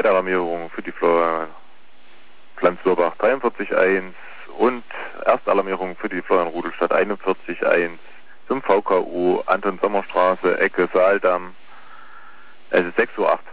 Zweitalarmierung für die Florian Pflanzlorbach 43.1 und Erstalarmierung für die Florian Rudelstadt 41.1 zum VKU Anton Sommerstraße, Ecke Saaldamm. Es ist 6:08 Uhr.